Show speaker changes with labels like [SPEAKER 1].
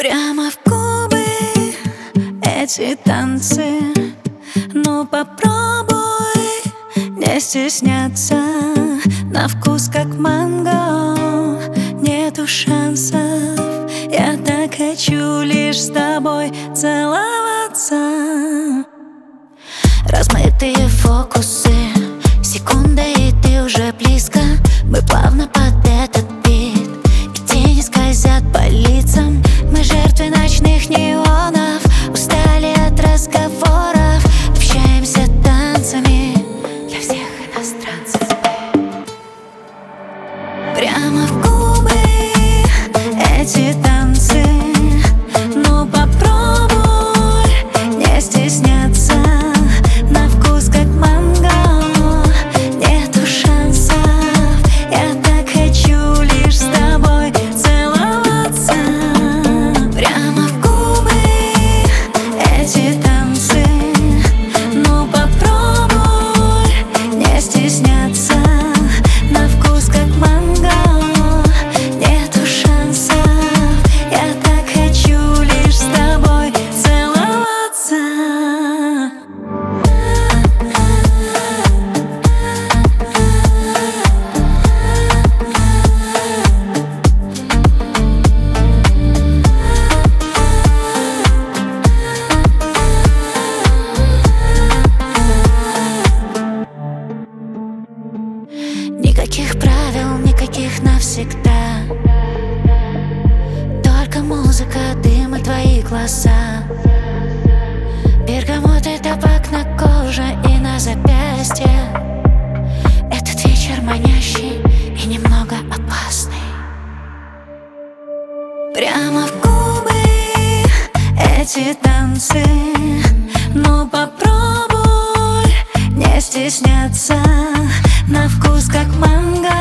[SPEAKER 1] Прямо в губы эти танцы. Ну попробуй не стесняться. На вкус как манго, нету шансов. Я так хочу лишь с тобой целоваться. Размытые фокусы, секунда, и ты уже близко. Мы плавно под этот бит, и тени скользят по лицам. Мы жертвы ночных неонов, устали от разговоров. Общаемся танцами для всех иностранцев. Прямо в губы эти танцы. Ну попробуй не стесняться. На вкус как манго, нету шансов. Я так хочу лишь с тобой целоваться. Прямо в губы эти танцы. Ну попробуй не стесняться. На вкус как манго, нету шансов. Я так хочу лишь с тобой целоваться. Никаких правил, никаких навсегда. Только музыка, дым и твои глаза. Бергамот и табак на коже и на запястье. Этот вечер манящий и немного опасный. Прямо в губы эти танцы. Ну попробуй не стесняться. На вкус как манго,